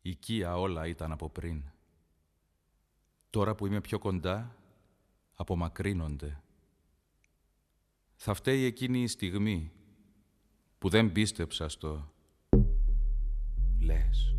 οικία όλα ήταν από πριν. Τώρα που είμαι πιο κοντά, απομακρύνονται. Θα φταίει εκείνη η στιγμή που δεν πίστεψα στο λες.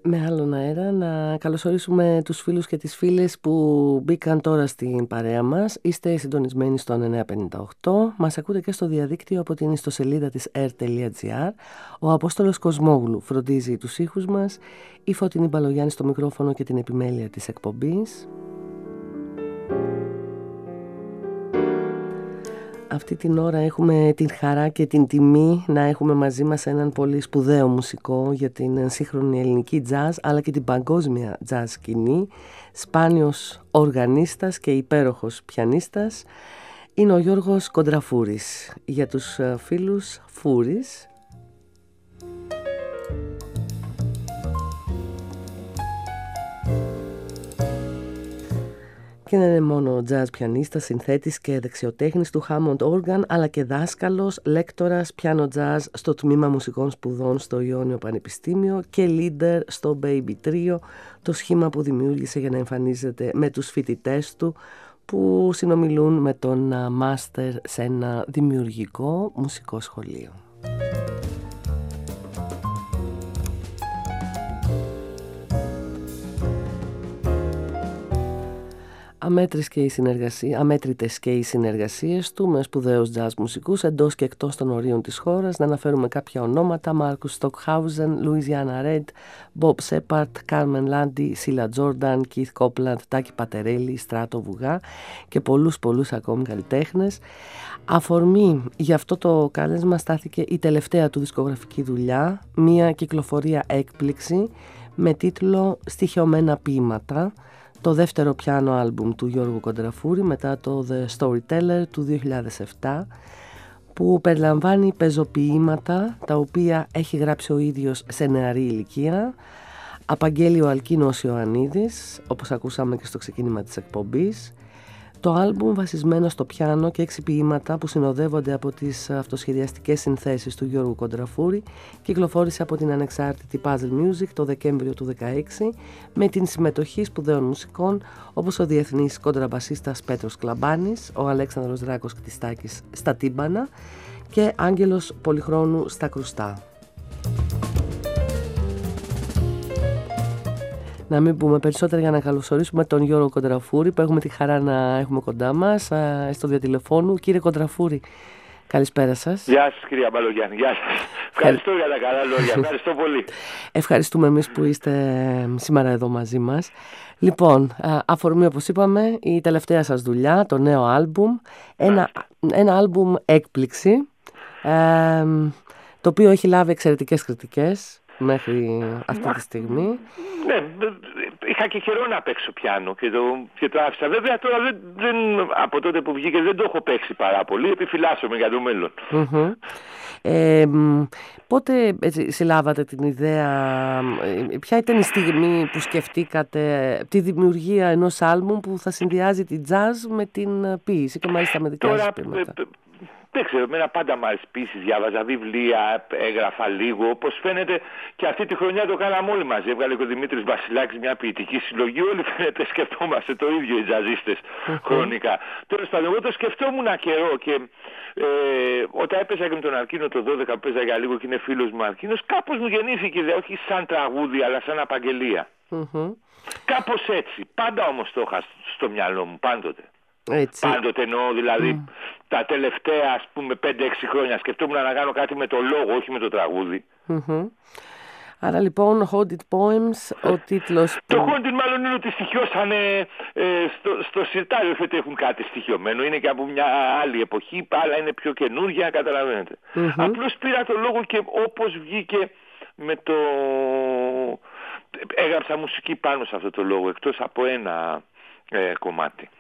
Με άλλον αέρα να καλωσορίσουμε τους φίλους και τις φίλες που μπήκαν τώρα στην παρέα μας. Είστε συντονισμένοι στο 958. Μας ακούτε και στο διαδίκτυο από την ιστοσελίδα της air.gr. Ο Απόστολος Κοσμόγλου φροντίζει τους ήχους μας. Η Φωτεινή Μπαλογιάννη στο μικρόφωνο και την επιμέλεια της εκπομπής. Αυτή την ώρα έχουμε την χαρά και την τιμή να έχουμε μαζί μας έναν πολύ σπουδαίο μουσικό για την σύγχρονη ελληνική jazz αλλά και την παγκόσμια jazz σκηνή. Σπάνιος οργανίστας και υπέροχος πιανίστας είναι ο Γιώργος Κοντραφούρης. Για τους φίλους Φούρης. Και δεν είναι μόνο jazz πιανίστας, συνθέτης και δεξιοτέχνης του Hammond Organ, αλλά και δάσκαλος, λέκτορας piano jazz στο Τμήμα Μουσικών Σπουδών στο Ιόνιο Πανεπιστήμιο και leader στο Baby Trio, το σχήμα που δημιούργησε για να εμφανίζεται με τους φοιτητές του που συνομιλούν με τον μάστερ σε ένα δημιουργικό μουσικό σχολείο. Αμέτρητες και οι συνεργασίες του με σπουδαίους jazz μουσικούς εντός και εκτός των ορίων της χώρας. Να αναφέρουμε κάποια ονόματα: Μάρκους Στοκχάουζεν, Λουιζιάννα Ρέντ, Μπομπ Σέπαρτ, Κάρμεν Λάντι, Σίλα Τζόρνταν, Κιθ Κόπλαντ, Τάκη Πατερέλη, Στράτο Βουγά και πολλούς ακόμη καλλιτέχνες. Αφορμή για αυτό το κάλεσμα στάθηκε η τελευταία του δισκογραφική δουλειά, μια κυκλοφορία έκπληξη με τίτλο «Στοιχειωμένα ποίηματα», το δεύτερο πιάνο άλμπουμ του Γιώργου Κοντραφούρη μετά το The Storyteller του 2007, που περιλαμβάνει πεζοποιήματα τα οποία έχει γράψει ο ίδιος σε νεαρή ηλικία. Απαγγέλει ο Αλκίνος Ιωαννίδης, όπως ακούσαμε και στο ξεκίνημα της εκπομπής. Το άλμπουμ βασισμένο στο πιάνο και 6 ποίηματα που συνοδεύονται από τις αυτοσχεδιαστικές συνθέσεις του Γιώργου Κοντραφούρη κυκλοφόρησε από την ανεξάρτητη Puzzle Music το Δεκέμβριο του 2016 με την συμμετοχή σπουδαίων μουσικών όπως ο διεθνής κοντραμπασίστας Πέτρος Κλαμπάνης, ο Αλέξανδρος Δράκος Κτιστάκης στα τύμπανα και Άγγελος Πολυχρόνου στα κρουστά. Να μην πούμε περισσότερα για να καλωσορίσουμε τον Γιώργο Κοντραφούρη που έχουμε τη χαρά να έχουμε κοντά μας στο διατηλεφώνου. Κύριε Κοντραφούρη, καλησπέρα σας. Γεια σας κυρία Μπαλογιάννη, γεια σας. Ευχαριστώ για τα καλά λόγια, ευχαριστώ πολύ. Ευχαριστούμε εμείς που είστε σήμερα εδώ μαζί μας. Λοιπόν, αφορμή όπως είπαμε, η τελευταία σας δουλειά, το νέο άλμπουμ, ένα άλμπουμ έκπληξη, το οποίο έχει λάβει εξαιρετικές κριτικές μέχρι αυτή τη στιγμή. Ναι, είχα και καιρό να παίξω πιάνο και το άφησα. Βέβαια τώρα από τότε που βγήκε δεν το έχω παίξει πάρα πολύ, επιφυλάσσομαι για το μέλλον. Πότε συλλάβατε την ιδέα, ποια ήταν η στιγμή που σκεφτήκατε τη δημιουργία ενός άλμπουμ που θα συνδυάζει την jazz με την ποίηση και μάλιστα με δικά σας ποίηματα? Δεν ξέρω, εμένα πάντα μου άρεσε ποιήσεις, διάβαζα βιβλία, έγραφα λίγο. Όπως φαίνεται και αυτή τη χρονιά το κάναμε όλοι μαζί. Έβγαλε και ο Δημήτρης Βασιλάκης μια ποιητική συλλογή. Όλοι φαίνεται σκεφτόμαστε το ίδιο οι τζαζίστες χρονικά. Τέλος πάντων, εγώ το σκεφτόμουν καιρό και όταν έπαιζα και με τον Αρκίνο το 12, παίζα για λίγο και είναι φίλος μου Αρκίνος, κάπως μου γεννήθηκε, όχι σαν τραγούδι αλλά σαν απαγγελία. Κάπως έτσι. Πάντα όμως το είχα στο μυαλό μου, πάντοτε. Έτσι. Πάντοτε εννοώ, δηλαδή τα τελευταία ας πούμε 5-6 χρόνια σκεφτόμουν να κάνω κάτι με το λόγο, όχι με το τραγούδι. Άρα λοιπόν Haunted Poems, ο τίτλος... Το Haunted μάλλον είναι ότι στοιχειώσανε στο σιρτάριο, όχι ότι έχουν κάτι στοιχειωμένο, είναι και από μια άλλη εποχή, άλλα είναι πιο καινούργια, καταλαβαίνετε. Απλώς πήρα το λόγο και όπως βγήκε με το... έγραψα μουσική πάνω σε αυτό το λόγο, εκτός από ένα κομμάτι.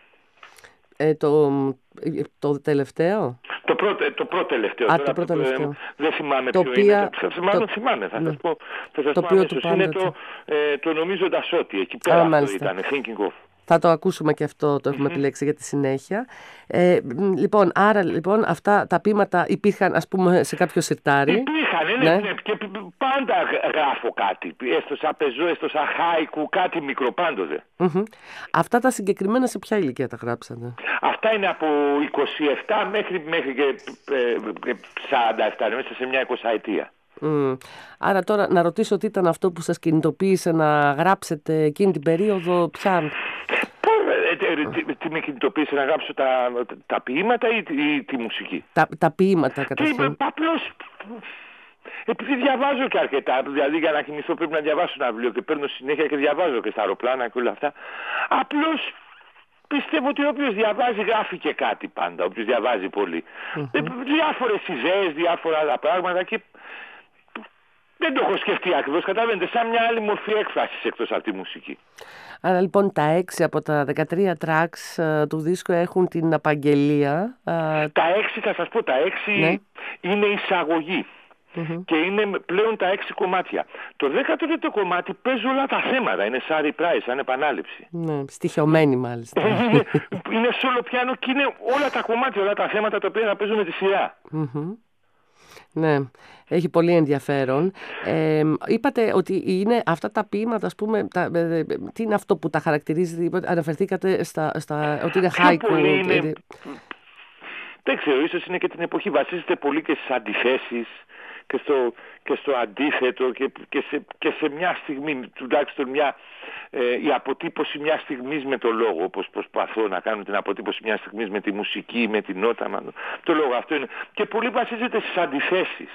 Το τελευταίο? Το πρώτο τελευταίο. Το πρώτο τελευταίο. Δεν θυμάμαι ποιο είναι. Μάλλον θυμάμαι, θα σας πω. Το οποίο είναι το νομίζοντας ότι. Εκεί πέρα αυτό ήταν. Thinking of. Θα το ακούσουμε και αυτό, το έχουμε επιλέξει για τη συνέχεια. Λοιπόν, άρα λοιπόν αυτά τα ποίηματα υπήρχαν ας πούμε σε κάποιο σιρτάρι. Υπήρχαν, ναι. Και πάντα γράφω κάτι. Έστω σαν πεζό, έστω σαν χάικου, κάτι μικρό πάντοτε. Αυτά τα συγκεκριμένα σε ποια ηλικία τα γράψατε? Αυτά είναι από 27 μέχρι και 47, μέσα σε μια 20 ετία. Άρα τώρα να ρωτήσω τι ήταν αυτό που σας κινητοποίησε να γράψετε εκείνη την περίοδο, ποια... Τι με κινητοποίησε να γράψω τα ποίηματα ή τη μουσική? Τα ποίηματα καταρχήν. Απλώς επειδή διαβάζω και αρκετά, δηλαδή για να κοιμηθώ πρέπει να διαβάσω ένα βιβλίο και παίρνω συνέχεια και διαβάζω και στα αεροπλάνα και όλα αυτά. Απλώς πιστεύω ότι όποιος διαβάζει γράφει και κάτι πάντα, όποιος διαβάζει πολύ. Διάφορες ιδέες, διάφορα άλλα πράγματα και δεν το έχω σκεφτεί ακριβώς, καταλαβαίνετε, σαν μια άλλη μορφή έκφρασης εκτός από τη μουσική. Άρα λοιπόν τα 6 από τα 13 tracks του δίσκου έχουν την απαγγελία. Τα 6, θα σας πω, τα 6 ναι. είναι εισαγωγή. Και είναι πλέον τα 6 κομμάτια. Το 13ο κομμάτι παίζει όλα τα θέματα. Είναι σαν reprise, σαν επανάληψη. Ναι, στοιχειωμένη μάλιστα. Είναι solo piano και είναι όλα τα κομμάτια, όλα τα θέματα τα οποία θα παίζουν με τη σειρά. Ναι, έχει πολύ ενδιαφέρον. Είπατε ότι είναι αυτά τα ποίηματα, ας πούμε, τι είναι αυτό που τα χαρακτηρίζει, αναφερθήκατε ότι είναι haiku. Δεν ξέρω, ίσως είναι και την εποχή, βασίζεται πολύ και στις αντιθέσεις και στο αντίθετο και σε μια στιγμή, τουλάχιστον η αποτύπωση μιας στιγμής με το λόγο, όπως προσπαθώ να κάνω την αποτύπωση μιας στιγμής με τη μουσική, με την νότα, το λόγο αυτό είναι. Και πολύ βασίζεται στις αντιθέσεις.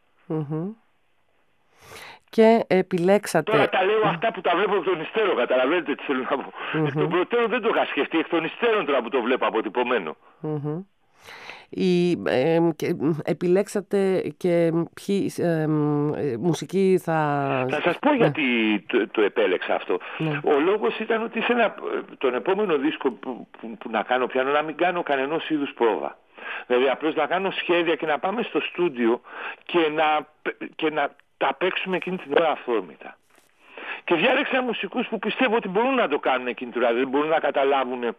Και επιλέξατε... Τώρα τα λέω αυτά που τα βλέπω εκ των υστέρων, καταλαβαίνετε τι θέλω να πω. Εκ των προτέρων δεν το είχα σκεφτεί, εκ των υστέρων τώρα που το βλέπω αποτυπωμένο. Επιλέξατε και ποιοι μουσική Θα σας πω γιατί το επέλεξα αυτό. Ο λόγος ήταν ότι ήθελα τον επόμενο δίσκο που να κάνω πιάνο να μην κάνω κανενός είδους πρόβα. Δηλαδή απλώς να κάνω σχέδια και να πάμε στο στούντιο και να τα παίξουμε εκείνη την ώρα αυθόρμητα. Και διάλεξα μουσικούς που πιστεύω ότι μπορούν να το κάνουν εκείνη την ώρα, δεν μπορούν να καταλάβουν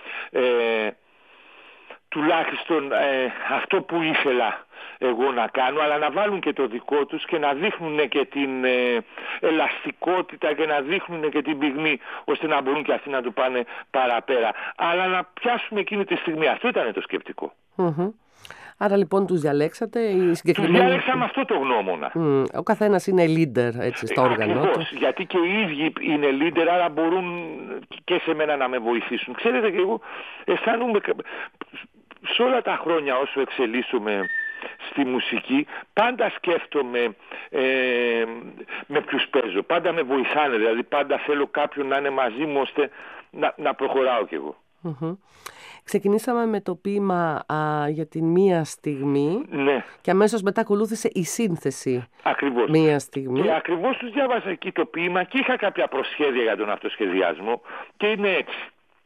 τουλάχιστον αυτό που ήθελα εγώ να κάνω, αλλά να βάλουν και το δικό τους και να δείχνουν και την ελαστικότητα και να δείχνουν και την πυγμή, ώστε να μπορούν και αυτοί να του πάνε παραπέρα. Αλλά να πιάσουμε εκείνη τη στιγμή. Αυτό ήταν το σκεπτικό. Άρα λοιπόν τους διαλέξατε. Τους διάλεξα με αυτό το γνώμονα. Ο καθένας είναι leader έτσι, στο όργανο. Ακριβώς, γιατί και οι ίδιοι είναι leader, άρα μπορούν και σε μένα να με βοηθήσουν. Ξέρετε, και εγώ αισθάνομαι σε όλα τα χρόνια όσο εξελίσσομαι στη μουσική, πάντα σκέφτομαι με ποιους παίζω. Πάντα με βοηθάνε, δηλαδή πάντα θέλω κάποιον να είναι μαζί μου ώστε να προχωράω κι εγώ. Ξεκινήσαμε με το ποίημα για την μία στιγμή, ναι. Και αμέσως μετά ακολούθησε η σύνθεση. Ακριβώς. Μία στιγμή. Και ακριβώς τους διάβασα εκεί το ποίημα και είχα κάποια προσχέδια για τον αυτοσχεδιασμό και είναι έτσι.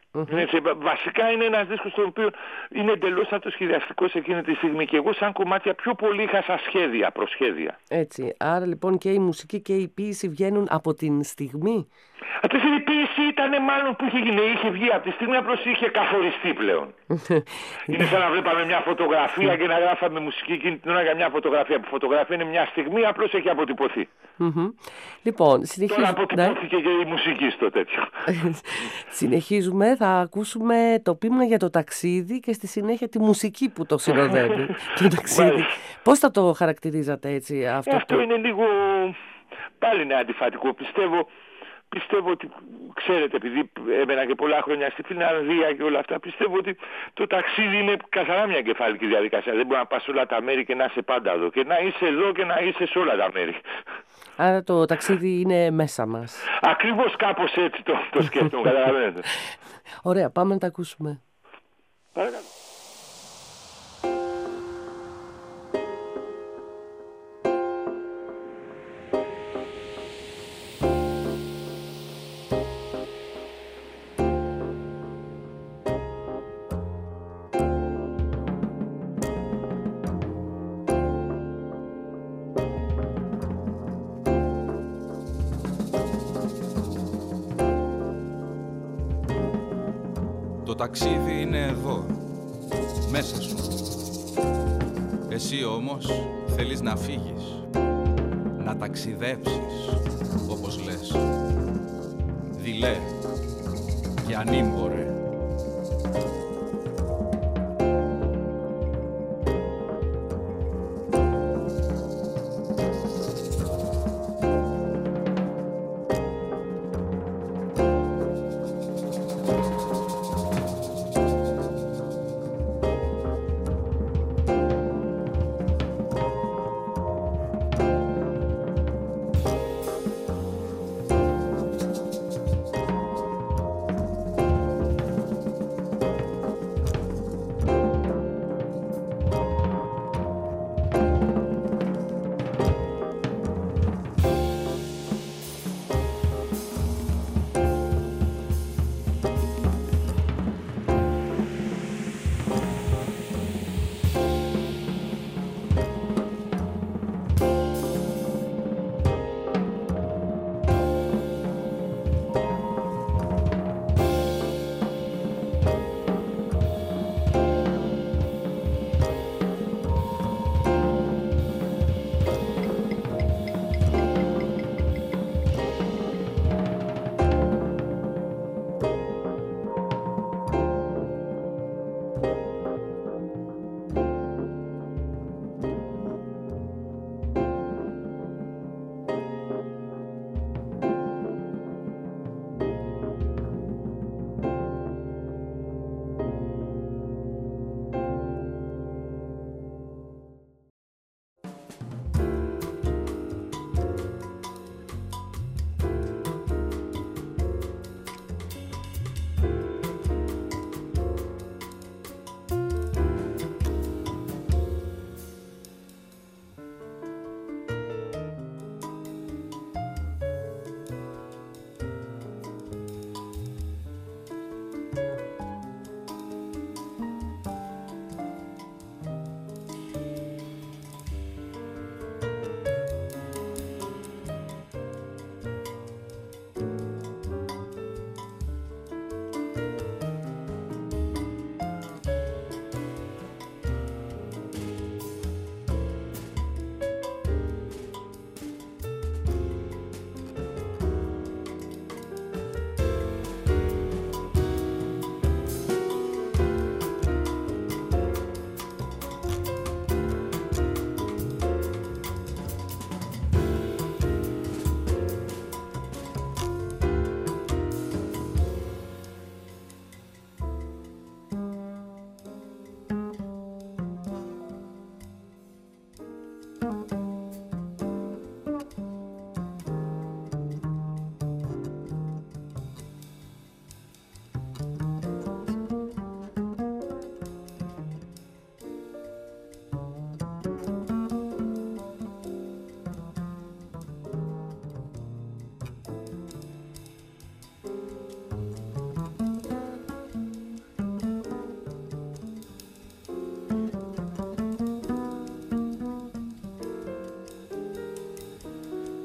Βασικά είναι ένας δίσκος στον οποίο είναι εντελώς αυτοσχεδιαστικός εκείνη τη στιγμή και εγώ σαν κομμάτια πιο πολύ είχα σαν σχέδια, προσχέδια. Έτσι, άρα λοιπόν και η μουσική και η ποίηση βγαίνουν από την στιγμή. Η ποίηση ήταν μάλλον που είχε βγει από τη στιγμή, απλώς είχε καθοριστεί πλέον. Είναι σαν να βλέπαμε μια φωτογραφία και να γράφαμε μουσική εκείνη την ώρα για μια φωτογραφία. Που φωτογραφία είναι μια στιγμή, απλώς έχει αποτυπωθεί. Λοιπόν, τώρα αποτυπώθηκε και η μουσική στο τέτοιο. Συνεχίζουμε, θα ακούσουμε το ποίημα για το ταξίδι και στη συνέχεια τη μουσική που το συνοδεύει. Το ταξίδι. Πώς θα το χαρακτηρίζατε έτσι αυτό? Αυτό είναι λίγο, πάλι είναι αντιφατικό. Πιστεύω ότι, ξέρετε, επειδή έμενα και πολλά χρόνια στη Φινλανδία και όλα αυτά, πιστεύω ότι το ταξίδι είναι καθαρά μια εγκεφαλική διαδικασία. Δεν μπορεί να πας σε όλα τα μέρη και να είσαι πάντα εδώ. Και να είσαι εδώ και να είσαι σε όλα τα μέρη. Άρα το ταξίδι είναι μέσα μας. Ακριβώς κάπως έτσι το σκέφτομαι, καταλαβαίνετε. Ωραία, πάμε να τα ακούσουμε. Παρακαλώ. Το ταξίδι είναι εδώ, μέσα σου. Εσύ όμως θέλεις να φύγεις, να ταξιδέψεις, όπως λες. Δειλέ και ανήμπορε.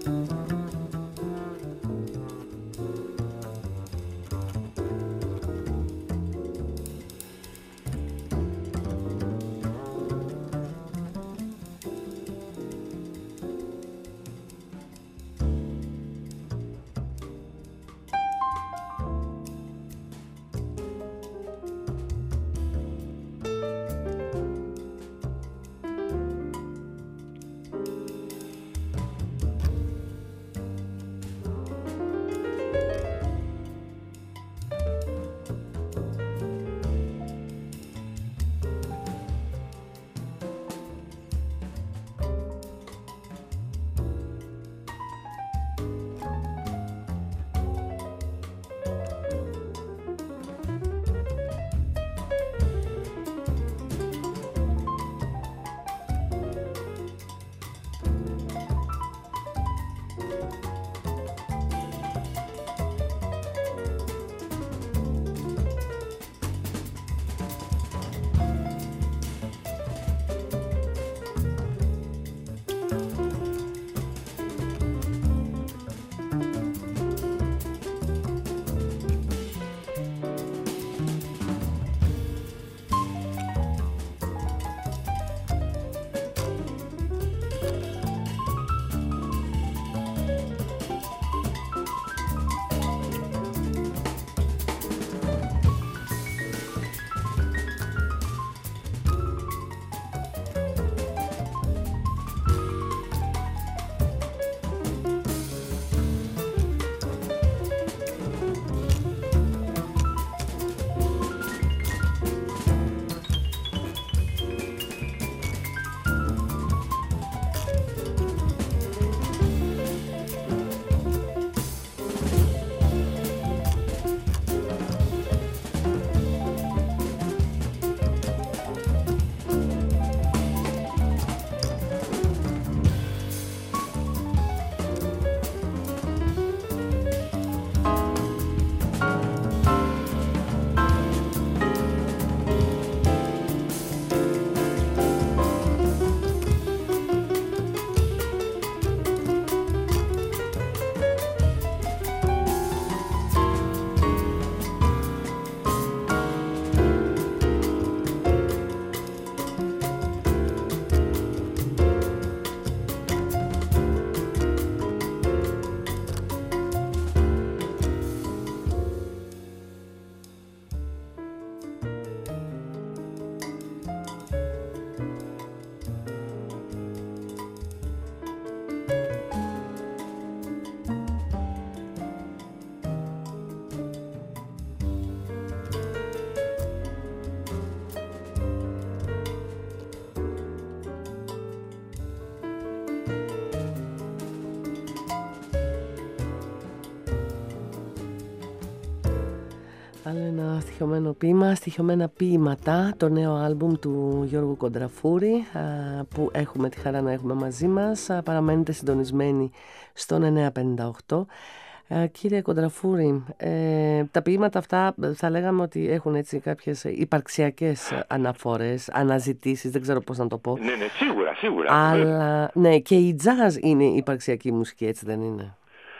Άλλο ένα στοιχειωμένο ποίημα, στοιχειωμένα ποίηματα, το νέο άλμπουμ του Γιώργου Κοντραφούρη που έχουμε τη χαρά να έχουμε μαζί μας. Παραμένετε συντονισμένοι στον 958. Κύριε Κοντραφούρη, τα ποίηματα αυτά θα λέγαμε ότι έχουν έτσι κάποιες υπαρξιακές αναφορές, αναζητήσεις, δεν ξέρω πώς να το πω. Ναι, σίγουρα. Αλλά ναι, και η jazz είναι υπαρξιακή μουσική, έτσι δεν είναι?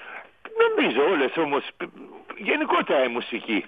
Νομίζω όλες όμως, γενικότερα η μουσική.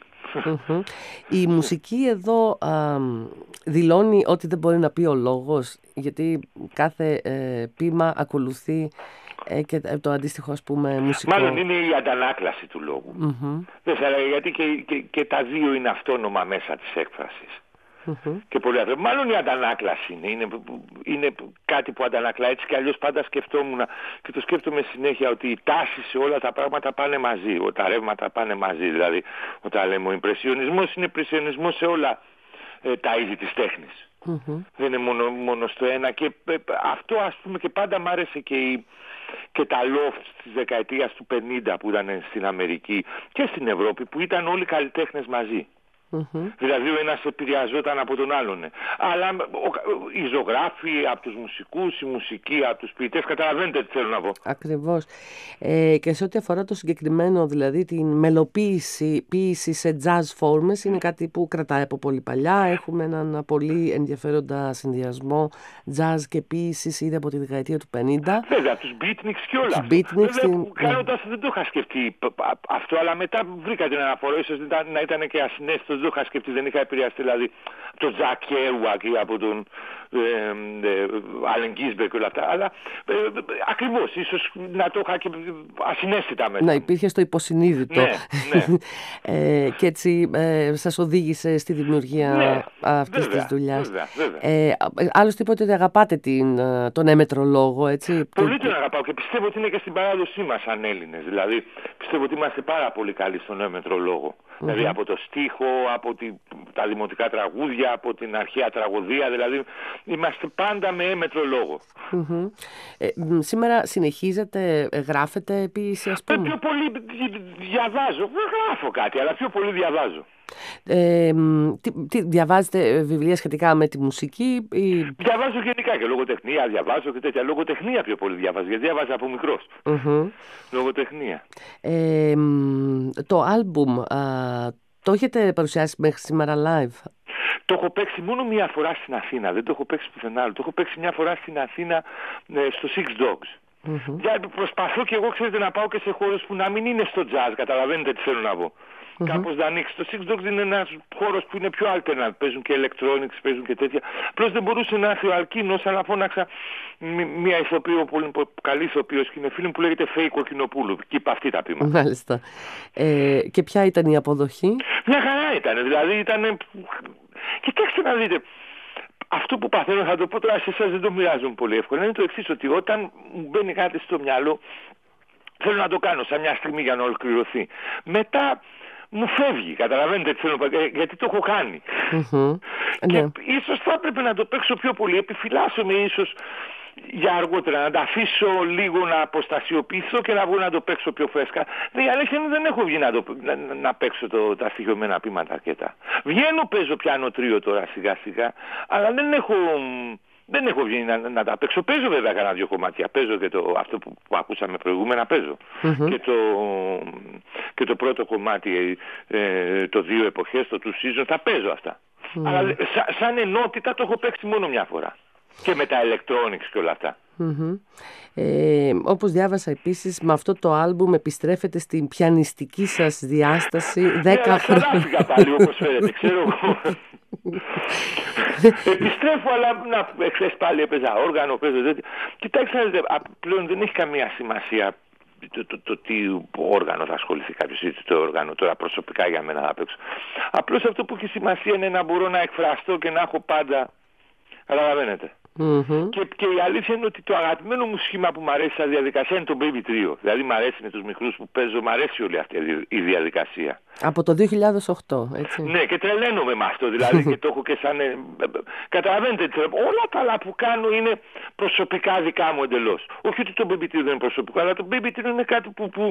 Η μουσική εδώ δηλώνει ότι δεν μπορεί να πει ο λόγος, γιατί κάθε ποίημα ακολουθεί και το αντίστοιχο, ας πούμε, μουσικό. Μάλλον είναι η αντανάκλαση του λόγου. Δεν θα έλεγα, γιατί και τα δύο είναι αυτόνομα μέσα της έκφρασης. Και πολλοί άνθρωποι. Μάλλον η αντανάκλαση είναι κάτι που αντανακλά. Έτσι κι αλλιώς πάντα σκεφτόμουν και το σκέφτομαι συνέχεια, ότι οι τάσεις σε όλα τα πράγματα πάνε μαζί. Τα ρεύματα πάνε μαζί. Δηλαδή, όταν λέμε ο ιμπρεσιονισμός, είναι ιμπρεσιονισμός σε όλα τα είδη της τέχνης. Δεν είναι μόνο στο ένα. Και αυτό, ας πούμε, και πάντα μ' άρεσε και τα loft της δεκαετίας του 50 που ήταν στην Αμερική και στην Ευρώπη, που ήταν όλοι καλλιτέχνες μαζί. Δηλαδή ο ένας επηρεαζόταν από τον άλλον. Αλλά οι ζωγράφοι από τους μουσικούς, η μουσική από τους ποιητές, καταλαβαίνετε τι θέλω να πω. Ακριβώς. Και σε ό,τι αφορά το συγκεκριμένο, δηλαδή την μελοποίηση σε jazz φόρμες, είναι κάτι που κρατάει από πολύ παλιά. Έχουμε έναν πολύ ενδιαφέροντα συνδυασμό jazz και ποίησης ήδη από τη δεκαετία του 50. Βέβαια, τους beatniks και όλα. Κάνοντας δεν το είχα σκεφτεί αυτό, αλλά μετά βρήκα την αναφορά, ίσως να ήταν και ασυναίσθητο, δεν το είχα σκεφτεί, δεν είχα επηρεαστεί δηλαδή από τον Τζακ Κέρουακ ή από τον Άλεν Γκίσμπερ και όλα αυτά, αλλά ακριβώς, ίσως να το είχα και ασυναίσθητα μέσα. Να υπήρχε στο υποσυνείδητο. Ναι. Και έτσι σας οδήγησε στη δημιουργία αυτής της δουλειάς. Βέβαια. Άλλωστε είπατε ότι αγαπάτε τον έμετρο λόγο, έτσι. Πολύ τον αγαπάω και πιστεύω ότι είναι και στην παράδοσή μας σαν Έλληνες. Δηλαδή πιστεύω ότι είμαστε πάρα πολύ καλοί στον έμετρο λόγο. Δηλαδή από το στίχο, από τα δημοτικά τραγούδια, από την αρχαία τραγωδία, δηλαδή είμαστε πάντα με έμετρο λόγο. Σήμερα συνεχίζετε, γράφετε ποίηση, ας πούμε? Πιο πολύ διαβάζω, δεν γράφω κάτι, αλλά πιο πολύ διαβάζω. Διαβάζετε βιβλία σχετικά με τη μουσική ή... Διαβάζω γενικά και λογοτεχνία, διαβάζω και τέτοια. Λογοτεχνία πιο πολύ διαβάζω, γιατί διαβάζω από μικρός. Λογοτεχνία. Το άλμπουμ το έχετε παρουσιάσει μέχρι σήμερα live? Το έχω παίξει μόνο μία φορά στην Αθήνα, δεν το έχω παίξει πουθενά άλλο. Το έχω παίξει μια φορά στην Αθήνα στο Six Dogs. Προσπαθώ και εγώ, ξέρετε, να πάω και σε χώρους που να μην είναι στο jazz, καταλαβαίνετε τι θέλω να πω. Κάπως να ανοίξει. Το Six Dogs είναι ένας χώρος που είναι πιο alternate. Παίζουν και electronics, παίζουν και τέτοια. Απλώς δεν μπορούσε να έρθει ο Αλκίνος, αλλά φώναξα μια ηθοποιό, πολύ καλή ηθοποιός και είναι φίλη που λέγεται Φέη Κοκκινοπούλου. Και είπα αυτή τα πείματα. Μάλιστα. Και ποια ήταν η αποδοχή? Μια χαρά ήταν. Δηλαδή ήταν. Κοιτάξτε να δείτε. Αυτό που παθαίνω, θα το πω τώρα σε εσάς, δεν το μοιράζομαι πολύ εύκολα. Είναι το εξής, ότι όταν μου μπαίνει κάτι στο μυαλό, θέλω να το κάνω σαν μια στιγμή για να ολοκληρωθεί. Μετά μου φεύγει, καταλαβαίνετε τι θέλω να πω, γιατί το έχω κάνει. Και ίσως θα έπρεπε να το παίξω πιο πολύ, επιφυλάσσομαι ίσως για αργότερα, να τα αφήσω λίγο να αποστασιοποιηθώ και να βγω να το παίξω πιο φρέσκα. Η αλήθεια είναι δεν έχω βγει να παίξω τα στοιχειωμένα ποίηματα αρκετά. Βγαίνω, παίζω πιάνο τρίο τώρα σιγά σιγά, αλλά δεν έχω βγει να τα παίξω. Παίζω βέβαια κανένα δύο κομμάτια. Παίζω και αυτό που ακούσαμε προηγούμενα, παίζω. Και το πρώτο κομμάτι, το δύο εποχές, το two seasons, τα παίζω αυτά. Αλλά σαν ενότητα το έχω παίξει μόνο μια φορά. Και με τα electronics και όλα αυτά. Όπως διάβασα επίσης, με αυτό το άλμπουμ επιστρέφετε στην πιανιστική σας διάσταση 10 χρόνια. Ξανάφυγα πάλι όπως φαίνεται, ξέρω εγώ. Επιστρέφω, αλλά εχθές πάλι έπαιζα όργανο, παίζω τέτοια. Κοιτάξτε, πλέον δεν έχει καμία σημασία το τι όργανο θα ασχοληθεί κάποιος ή το όργανο τώρα προσωπικά για μένα θα παίξω. Απλώς αυτό που έχει σημασία είναι να μπορώ να εκφραστώ και να έχω πάντα. Καταλαβαίνετε. Και η αλήθεια είναι ότι το αγαπημένο μου σχήμα που μου αρέσει σαν διαδικασία είναι το Baby Trio. Δηλαδή μου αρέσει με τους μικρούς που παίζω, μου αρέσει όλη αυτή η διαδικασία. Από το 2008, έτσι. Ναι, και τρελαίνομαι με αυτό. Δηλαδή και το έχω και σαν. Καταλαβαίνετε, όλα τα άλλα που κάνω είναι προσωπικά δικά μου εντελώς. Όχι ότι το Baby Trio δεν είναι προσωπικό, αλλά το Baby Trio είναι κάτι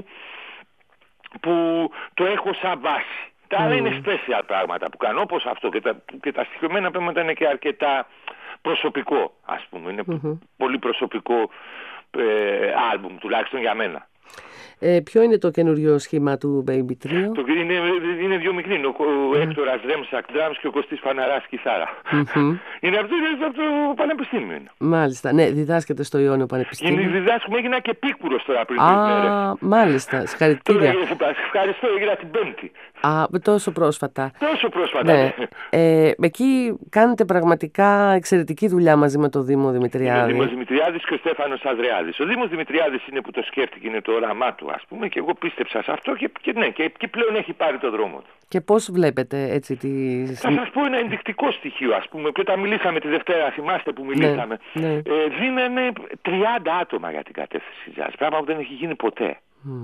που το έχω σαν βάση. Τα άλλα είναι special πράγματα που κάνω, όπως αυτό, και τα στοιχειωμένα πράγματα είναι και αρκετά προσωπικό, ας πούμε. Είναι πολύ προσωπικό άλμπουμ, τουλάχιστον για μένα. Ποιο είναι το καινούριο σχήμα του Baby Trio? Είναι δύο μικροί. Ο Έκτορας Ρέμσακ drums και ο Κωστής Φαναράς κιθάρα. Είναι από το Πανεπιστήμιο. Μάλιστα. Ναι, διδάσκεται στο Ιόνιο Πανεπιστήμιο. Διδάσκουμε, έγινα και πίκουρος τώρα πριν 2 μέρες. Μάλιστα. Συγχαρητήρια. Ευχαριστώ, έγινα την Πέμπτη. Τόσο πρόσφατα. Τόσο πρόσφατα. Ναι. Εκεί κάνετε πραγματικά εξαιρετική δουλειά μαζί με τον Δήμο Δημητριάδη. Ο Δήμος Δημητριάδης και ο Στέφανος Ανδρεάδης. Ο Δήμος Δημητριάδης είναι που το σκέφτηκε, είναι το όραμά του, ας πούμε, και εγώ πίστεψα σε αυτό και πλέον έχει πάρει το δρόμο του. Και πώς βλέπετε έτσι Θα σας πω ένα ενδεικτικό στοιχείο, ας πούμε, και όταν μιλήσαμε τη Δευτέρα, θυμάστε που μιλήσαμε, δίνανε 30 άτομα για την κατεύθυνση jazz, πράγμα που δεν έχει γίνει ποτέ.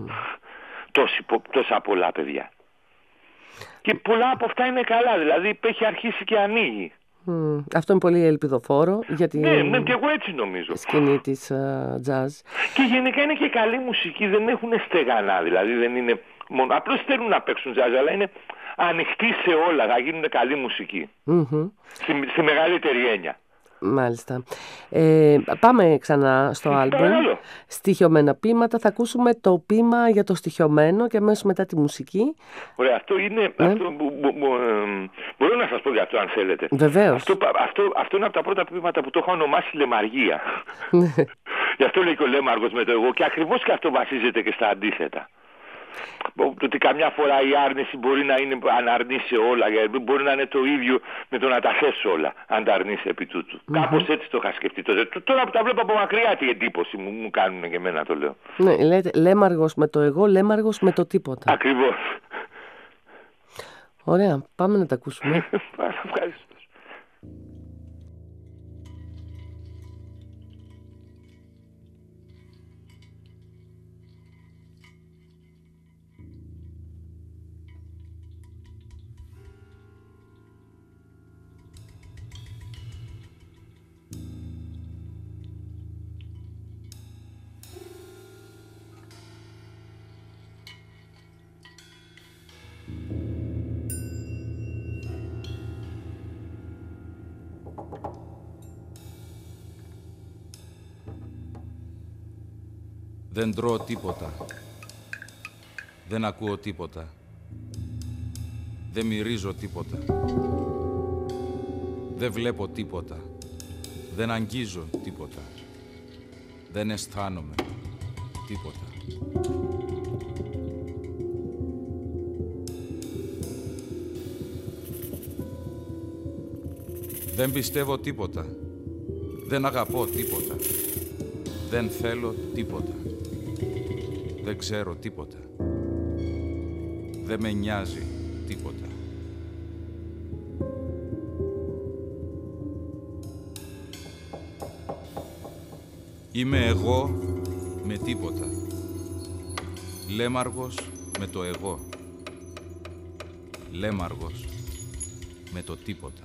Τόσα πολλά παιδιά. Και πολλά από αυτά είναι καλά, δηλαδή έχει αρχίσει και ανοίγει. Αυτό είναι πολύ ελπιδοφόρο για την και εγώ έτσι νομίζω. Σκηνή της jazz. Και γενικά είναι και καλή μουσική, δεν έχουν στεγανά, δηλαδή δεν είναι μόνο. Απλώς θέλουν να παίξουν jazz, αλλά είναι ανοιχτή σε όλα, θα γίνουν καλή μουσική. Στη μεγαλύτερη έννοια. Μάλιστα. Πάμε ξανά στο άλμπουμ. Παρακαλώ. Στοιχειωμένα ποίηματα. Θα ακούσουμε το ποίημα για το στοιχειωμένο και αμέσως μετά τη μουσική. Ωραία, αυτό είναι. Ναι. Μπορώ να σας πω για αυτό, αν θέλετε. Βεβαίως. Αυτό είναι από τα πρώτα ποίηματα που το έχω ονομάσει Λεμαργία. Γι' αυτό λέει και ο Λέμαργος με το εγώ. Και ακριβώς και αυτό βασίζεται και στα αντίθετα. Το ότι καμιά φορά η άρνηση μπορεί να είναι αν αρνείσαι όλα, μπορεί να είναι το ίδιο με το να τα θες όλα, αν τα αρνείσαι επί τούτου. Κάπως έτσι το είχα σκεφτεί. Τώρα που τα βλέπω από μακριά, τι εντύπωση μου κάνουν και εμένα, το λέω. Ναι, λέτε Λέμαργος με το εγώ, Λέμαργος με το τίποτα. Ακριβώς. Ωραία, πάμε να τα ακούσουμε. Ευχαριστώ. Δεν τρώω τίποτα. Δεν ακούω τίποτα. Δεν μυρίζω τίποτα. Δεν βλέπω τίποτα. Δεν αγγίζω τίποτα. Δεν αισθάνομαι τίποτα. Δεν πιστεύω τίποτα. Δεν αγαπώ τίποτα. Δεν θέλω τίποτα. Δεν ξέρω τίποτα. Δεν με νοιάζει τίποτα. Είμαι εγώ με τίποτα. Λέμαργος με το εγώ. Λέμαργος με το τίποτα.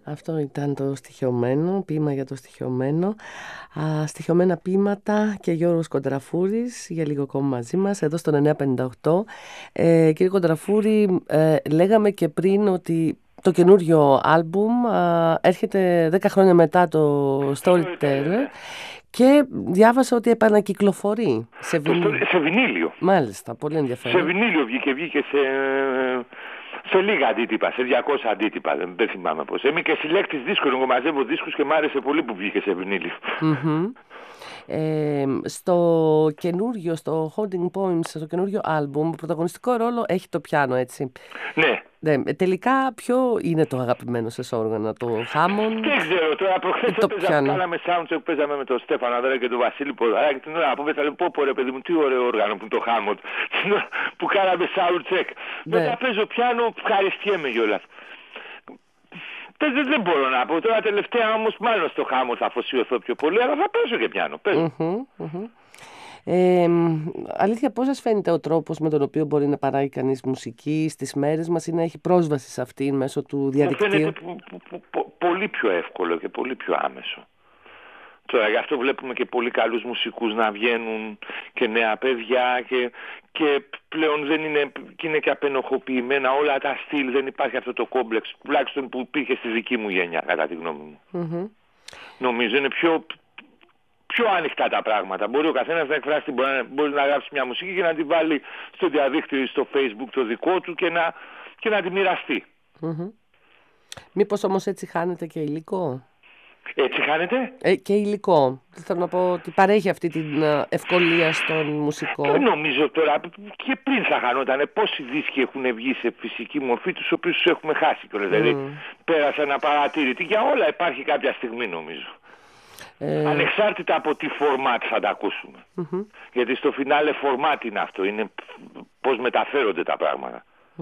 Αυτό ήταν το στοιχειωμένο, ποίημα για το στοιχειωμένο. Στοιχειωμένα ποίηματα και Γιώργος Κοντραφούρης για λίγο ακόμα μαζί μας, εδώ στο 958. Κύριε Κοντραφούρη, λέγαμε και πριν ότι το καινούριο άλμπουμ έρχεται 10 χρόνια μετά το Storyteller και διάβασα ότι επανακυκλοφορεί σε βινίλιο. Μάλιστα, πολύ ενδιαφέρον. Σε βινίλιο βγήκε σε λίγα αντίτυπα, σε 200 αντίτυπα, δεν θυμάμαι πώς. Είμαι και συλλέκτης δίσκων, εγώ μαζεύω δίσκους και μ' άρεσε πολύ που βγήκε σε βινίλιο. Στο καινούριο, στο Holding Poems, στο καινούριο άλμπουμ, πρωταγωνιστικό ρόλο έχει το πιάνο, έτσι. Ναι. Τελικά, ποιο είναι το αγαπημένο σας όργανο, το Hammond? Δεν ξέρω, τώρα προχθές κάναμε soundcheck που παίζαμε με τον Στέφανο Ανδρέα και τον Βασίλη Ποδαράκη και την ώρα που θα λέω πω ρε παιδί μου, τι ωραίο όργανο που είναι το Hammond, την ώρα που κάναμε soundcheck. Μετά παίζω πιάνο, ευχαριστιέμαι κιόλας. Δεν μπορώ να πω. Τώρα τελευταία όμως μάλλον στο Hammond θα αφοσιωθώ πιο πολύ, αλλά θα παίζω και πιάνο. Αλήθεια, πώς σας φαίνεται ο τρόπος με τον οποίο μπορεί να παράγει κανείς μουσική στις μέρες μας ή να έχει πρόσβαση σε αυτήν μέσω του διαδικτύου? Μου φαίνεται πολύ πιο εύκολο και πολύ πιο άμεσο. Τώρα γι' αυτό βλέπουμε και πολύ καλούς μουσικούς να βγαίνουν και νέα παιδιά και πλέον δεν είναι και απενοχοποιημένα όλα τα στυλ, δεν υπάρχει αυτό το κόμπλεξ, τουλάχιστον που υπήρχε στη δική μου γενιά, κατά τη γνώμη μου. Νομίζω είναι πιο ανοιχτά τα πράγματα. Μπορεί ο καθένας να εκφράσει, μπορεί να γράψει μια μουσική και να τη βάλει στο διαδίκτυο ή στο Facebook το δικό του και να τη μοιραστεί. Μήπως όμως έτσι χάνεται και υλικό? Έτσι χάνεται? Και υλικό. Θέλω να πω ότι παρέχει αυτή την ευκολία στον μουσικό. Νομίζω τώρα και πριν θα χανόταν. Πόσοι δίσκοι έχουν βγει σε φυσική μορφή, τους οποίους τους έχουμε χάσει. Δηλαδή πέρασαν απαρατήρητοι. Για όλα υπάρχει κάποια στιγμή νομίζω. Ανεξάρτητα από τι φορμάτ θα τα ακούσουμε. Γιατί στο φινάλε φορμάτ είναι αυτό. Είναι πώς μεταφέρονται τα πράγματα.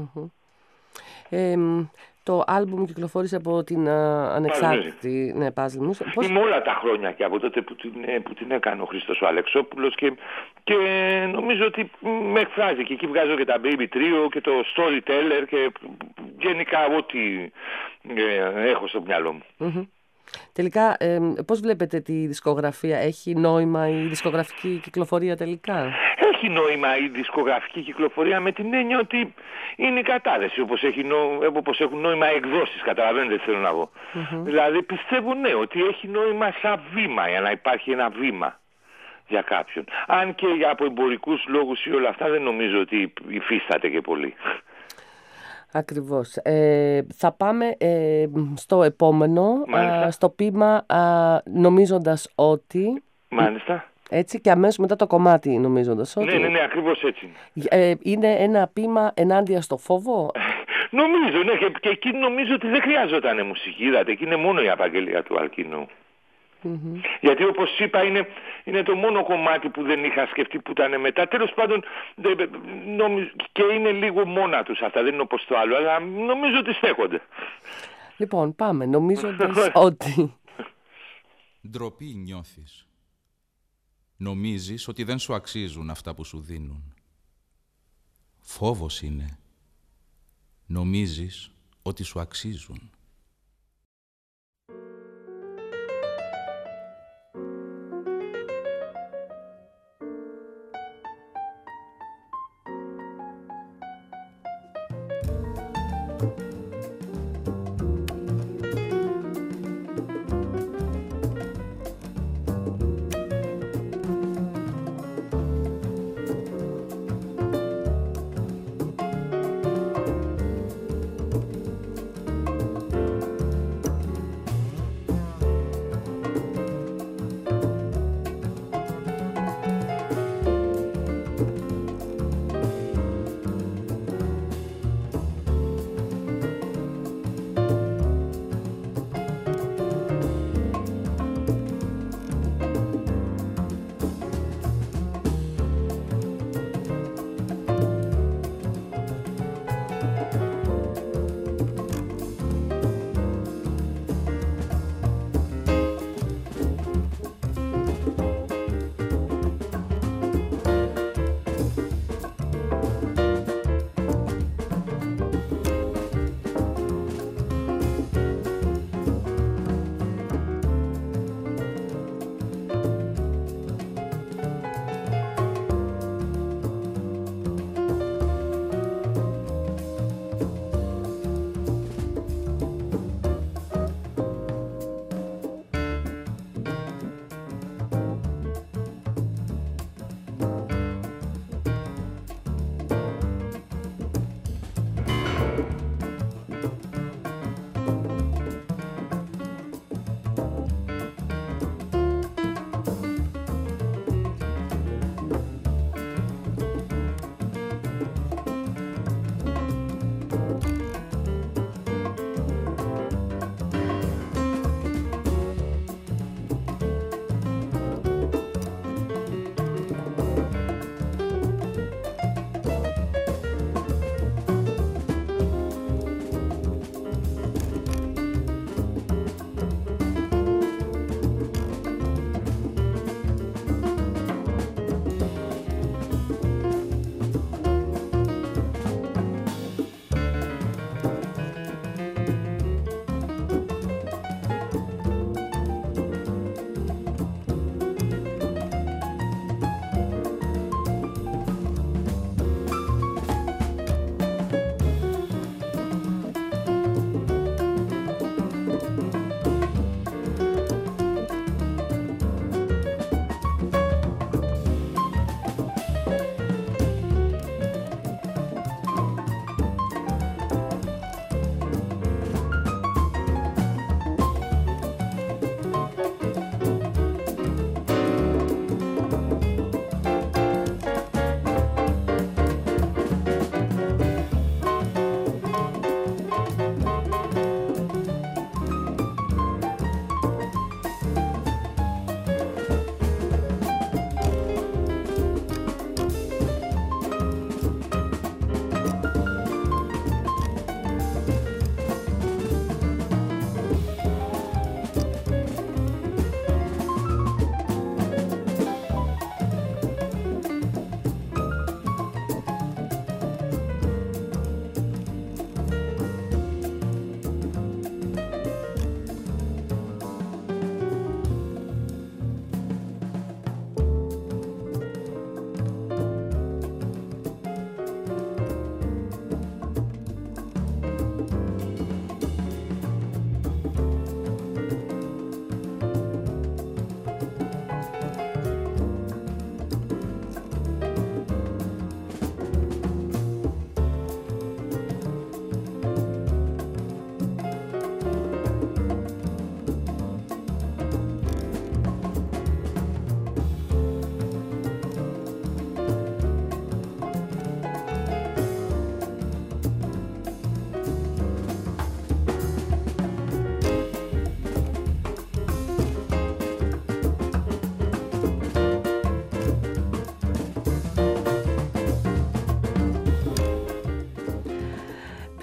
Το άλμπουμ κυκλοφόρησε από την ανεξάρτητη Puzzle Music. Είμαι όλα τα χρόνια και από τότε που την έκανε ο Χρήστος ο Αλεξόπουλος και νομίζω ότι με εκφράζει. Και εκεί βγάζω και τα Baby Trio και το Storyteller και γενικά ό,τι έχω στο μυαλό μου. Τελικά, πώς βλέπετε τη δισκογραφία? Έχει νόημα η δισκογραφική κυκλοφορία τελικά? Έχει νόημα η δισκογραφική κυκλοφορία με την έννοια ότι είναι η κατάδεση, όπως έχουν νόημα εκδόσεις, καταλαβαίνετε τι θέλω να πω. Δηλαδή πιστεύω ότι έχει νόημα σαν βήμα, για να υπάρχει ένα βήμα για κάποιον. Αν και από εμπορικούς λόγους ή όλα αυτά δεν νομίζω ότι υφίσταται και πολύ. Ακριβώς. Θα πάμε στο επόμενο, στο ποίημα νομίζοντας ότι... Μάλιστα. Έτσι, και αμέσως μετά το κομμάτι νομίζοντας ότι... Ναι, ακριβώς έτσι. Είναι ένα ποίημα ενάντια στο φόβο. Νομίζω, ναι, και εκεί νομίζω ότι δεν χρειάζονταν μουσική, είδατε, εκεί είναι μόνο η απαγγελία του Αλκίνου. Γιατί όπως είπα είναι το μόνο κομμάτι που δεν είχα σκεφτεί που ήταν μετά. Τέλος πάντων και είναι λίγο μόνα τους αυτά, δεν είναι όπως το άλλο, αλλά νομίζω ότι στέκονται. Λοιπόν, πάμε, νομίζοντας ότι... Ντροπή νιώθεις. Νομίζεις ότι δεν σου αξίζουν αυτά που σου δίνουν. Φόβος είναι. Νομίζεις ότι σου αξίζουν.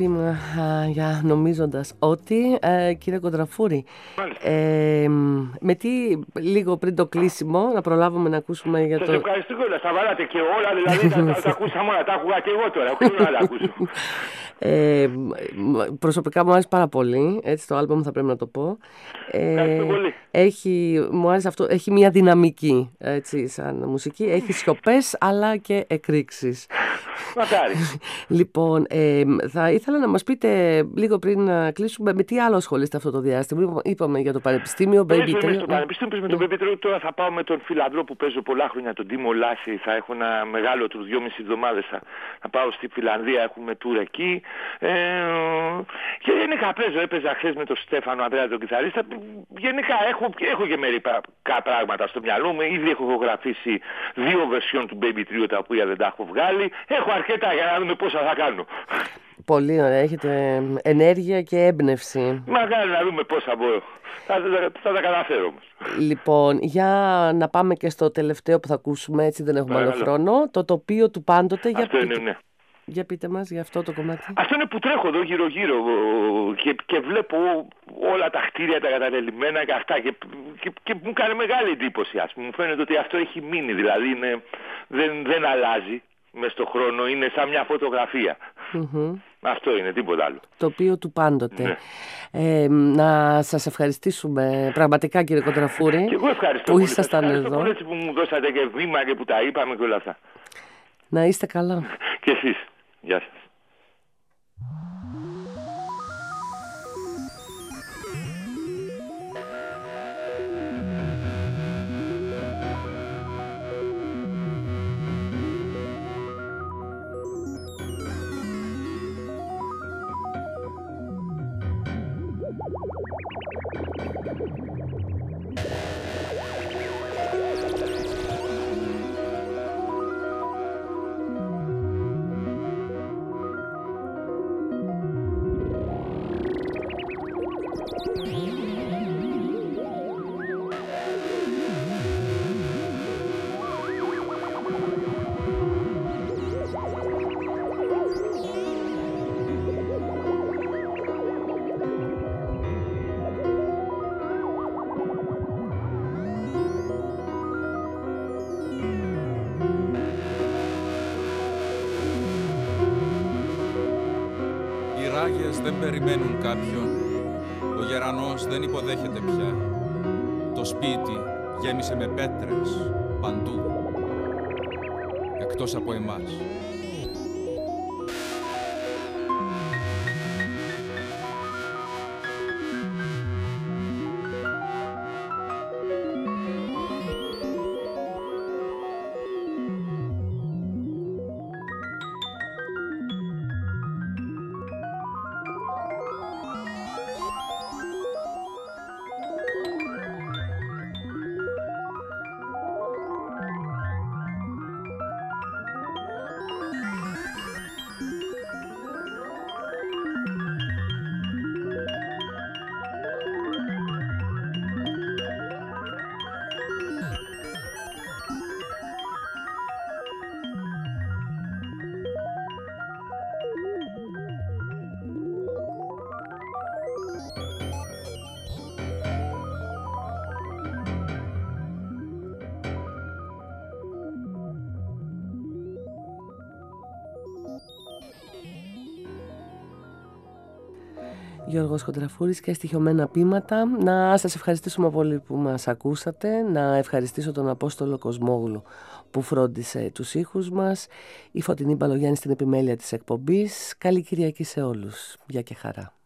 ποίημα για νομίζοντας ότι. Κύριε Κοντραφούρη, με τι, λίγο πριν το κλείσιμο, να προλάβουμε να ακούσουμε για το... Σας ευχαριστώ κιόλας, τα βάλατε και όλα, δηλαδή τα ακούσαμε όλα, τα άκουγα και εγώ τώρα, έχω να τα ακούσω. Προσωπικά μου άρεσε πάρα πολύ, έτσι το άλμπομ θα πρέπει να το πω. Ευχαριστώ πολύ. Μου άρεσε αυτό, έχει μια δυναμική, έτσι, σαν μουσική, έχει σιωπές αλλά και εκρήξεις. Μακάρι. Λοιπόν, θα ήθελα να μας πείτε λίγο πριν να κλείσουμε, με τι άλλο ασχολείστε αυτό το διάστημα. Είπαμε για το Πανεπιστήμιο, Baby Trio. Στο Πανεπιστήμιο, με τον Baby Trio, τώρα θα πάω με τον φιλανδρό που παίζω πολλά χρόνια, τον Τίμο Λάση. Θα έχω ένα μεγάλο του 2,5 εβδομάδες. Θα πάω στη Φιλανδία, έχουμε tour εκεί. Και γενικά έπαιζα χθες με τον Στέφανο Ανδρέα, τον κιθαρίστα. Γενικά έχω και μερικά πράγματα στο μυαλό μου. Ήδη έχω ηχογραφήσει 2 version του Baby Trio, τα οποία δεν τα έχω βγάλει. Έχω αρκετά για να δούμε πόσα θα κάνω. Πολύ ωραία, έχετε ενέργεια και έμπνευση. Μακάρι να δούμε πόσα μπορώ. Θα τα καταφέρω όμως. Λοιπόν, για να πάμε και στο τελευταίο που θα ακούσουμε, έτσι δεν έχουμε άλλο χρόνο. Το τοπίο του πάντοτε. Αυτό είναι, ναι. Για πείτε μας για αυτό το κομμάτι. Αυτό είναι που τρέχω εδώ γύρω-γύρω και βλέπω όλα τα κτίρια τα κατατελειμμένα και αυτά και μου κάνει μεγάλη εντύπωση, ας πούμε. Μου φαίνεται ότι αυτό έχει μείνει, δηλαδή δεν αλλάζει μες στον χρόνο, είναι σαν μια φωτογραφία. Αυτό είναι, τίποτα άλλο. Τοπίο του πάντοτε. Ναι. Να σας ευχαριστήσουμε πραγματικά, κύριε Κοντραφούρη, και εγώ ευχαριστώ που πολύ. ήσασταν εδώ. Ευχαριστώ που μου δώσατε και βήμα και που τα είπαμε και όλα αυτά. Να είστε καλά. Και εσείς. Γεια σας. Δεν περιμένουν κάποιον. Ο γερανός δεν υποδέχεται πια. Το σπίτι γέμισε με πέτρες παντού. Εκτός από εμάς. Γιώργος Κοντραφούρης και στοιχειωμένα ποίηματα. Να σας ευχαριστήσουμε πολύ που μας ακούσατε. Να ευχαριστήσω τον Απόστολο Κοσμόγλου που φρόντισε τους ήχους μας. Η Φωτεινή Μπαλογιάννη στην επιμέλεια της εκπομπής. Καλή Κυριακή σε όλους. Γεια και χαρά.